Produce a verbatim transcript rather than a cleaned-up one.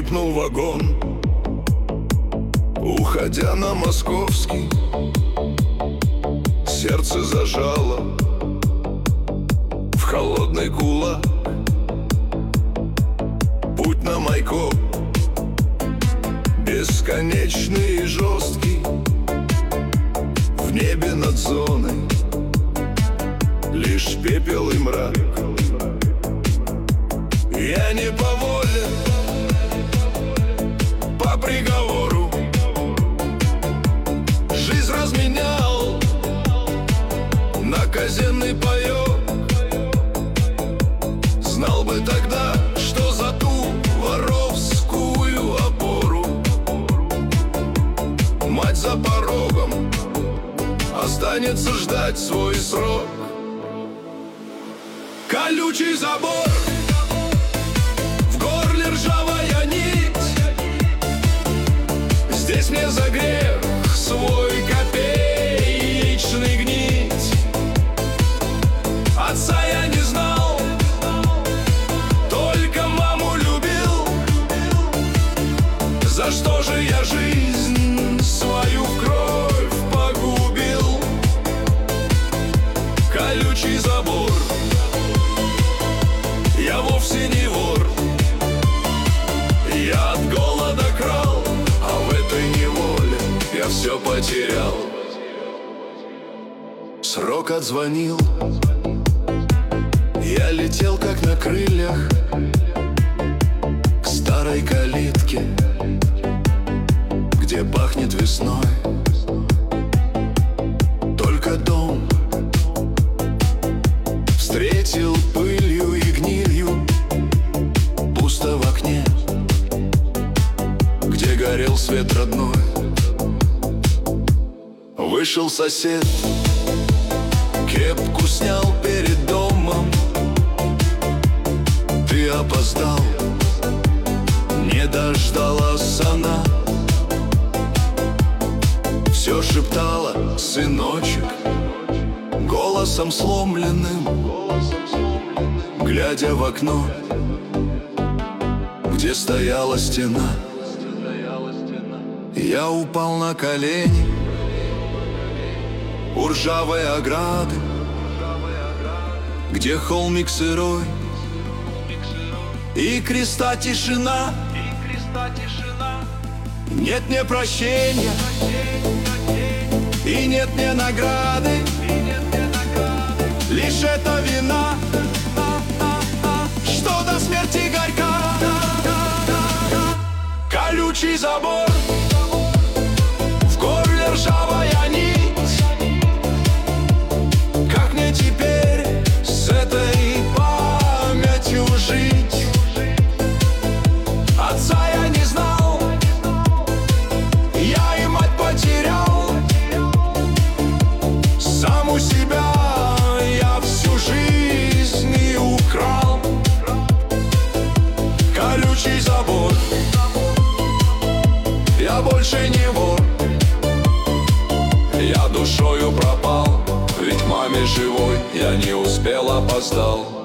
скрипнул вагон, уходя на Московский. Сердце зажало в холодный кулак. Путь на Майкоп бесконечный и жесткий. В небе над зоной лишь пепел и мрак. Я не по воле, по приговору. Жизнь разменял на казенный паёк. Знал бы тогда, что за ту воровскую опору мать за порогом останется ждать свой срок. Колючий забор, в горле ржавая нить. Здесь мне за грех свой копеечный гнить. Отца я не знал, только маму любил. За что же я жизнь свою в кровь погубил? Колючий забор, я вовсе не вор. Я от голода крал, а в этой неволе я все потерял. Срок отзвонил, я летел как на крыльях к старой калитке, где пахнет весной. Только дом встретил пылью и гнилью. Пусто в окне, где горел свет родной. Вышел сосед, кепку снял перед домом. Ты опоздал, не дождалась она. Все шептала, сыночек, голосом сломленным, глядя в окно, где стояла стена. Я упал на колени у ржавой ограды, где холмик сырой и креста тишина. Нет мне прощения и нет мне награды, лишь эта вина, что до смерти горька. Колючий забор, в горле ржавая нить. Как мне теперь с этой памятью жить? Отца я не знал, я и мать потерял. Сам у себя я всю жизнь и украл. Колючий забор, я больше не вор. Я душою пропал, ведь маме живой я не успел, опоздал.